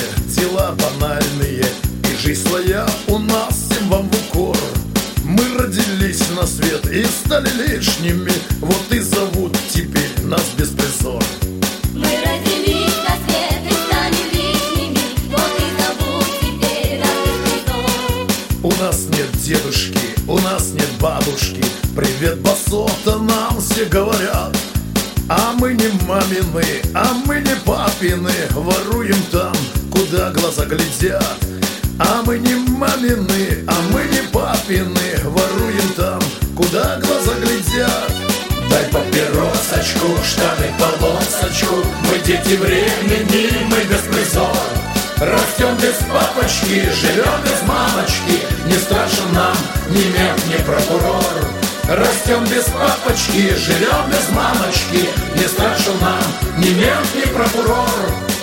дела банальные, и жизнь своя у нас всем вам в укор. Мы родились на свет и стали лишними, вот и зовут теперь нас беспризор. Мы родились на свет и стали лишними, вот и зовут теперь нас беспризор. У нас нет дедушки, у нас нет бабушки, привет, басота, нам все говорят. А мы не мамины, а мы не папины, воруем там, куда глаза глядят. А мы не мамины, а мы не папины, воруем там, куда глаза глядят. Дай папиросочку, штаны полосочку, мы дети времени, мы беспризор. Растем без папочки, живем без мамочки, не страшен нам ни мент, ни прокурор. Растем без папочки, живем без мамочки, не страшен нам ни мент, ни прокурор.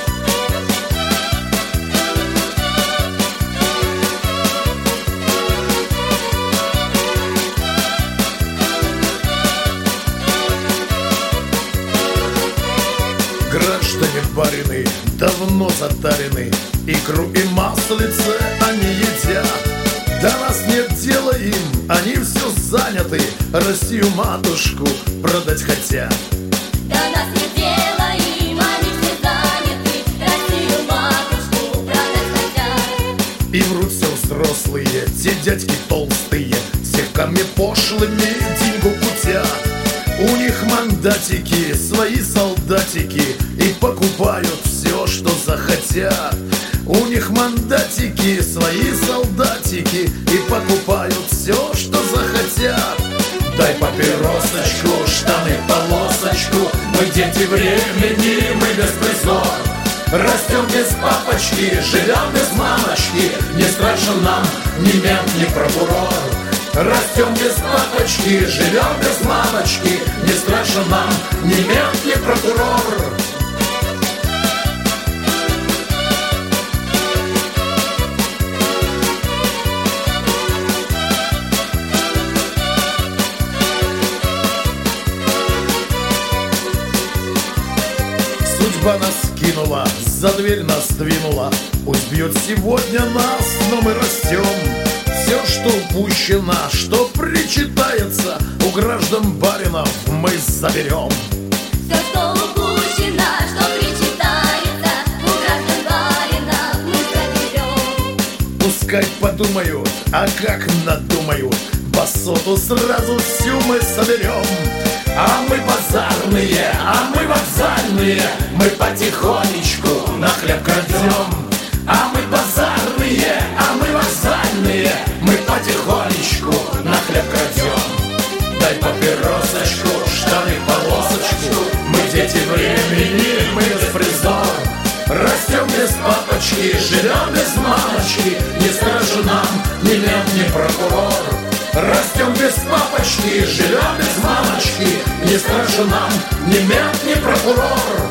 Граждане барины давно затарены, икру и маслице они едят. До нас нет дела им, они все заняты, Россию матушку продать хотят. До нас нет дела им, они все заняты, Россию матушку продать хотят. И врут все взрослые, те дядьки толстые, севками пошлыми деньгу кутят. У них мандатики, свои солдатики, и покупают все, что захотят. У них мандатики, свои солдатики, и покупают все, что захотят. Дай папиросочку, штаны полосочку, мы дети времени, мы беспризор. Растем без папочки, живем без мамочки, не страшен нам ни мент, ни прокурор. Растем без папочки, живем без мамочки, не страшен нам ни мент, ни прокурор. Судьба нас кинула, за дверь нас двинула, пусть бьет сегодня нас, но мы растем. Все, что упущено, что причитается, у граждан баринов мы заберем. Все, что упущено, что причитается, у граждан баринов мы заберем. Пускай подумают, а как надумают, басоту сразу всю мы соберем. А мы базарные, а мы вокзальные, мы потихонечку на хлеб крадем. А мы базарные, а мы вокзальные, мы потихонечку на хлеб крадем. Дай папиросочку, штаны полосочку, мы дети времени, мы беспризор. Растем без папочки, живем без мамочки, не страшен нам ни мент, ни прокурор. Растем без папочки, живем без мамочки, не страшен нам ни мент, ни прокурор.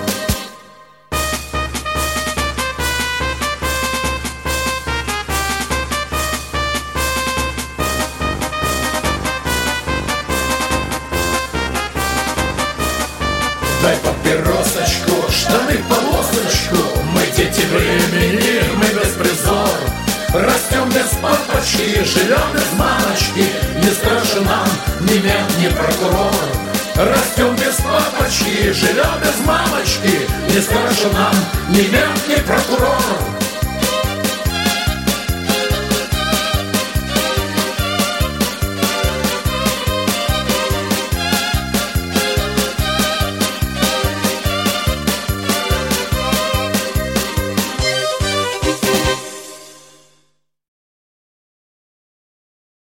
Дай папиросочку, штаны полосочку, мы дети времени, мы беспризор. Растем без папочки, живем без мамочки, не страшен нам ни мент, ни прокурор. Растем без папочки, живем без мамочки, не страшен нам ни мент, ни прокурор.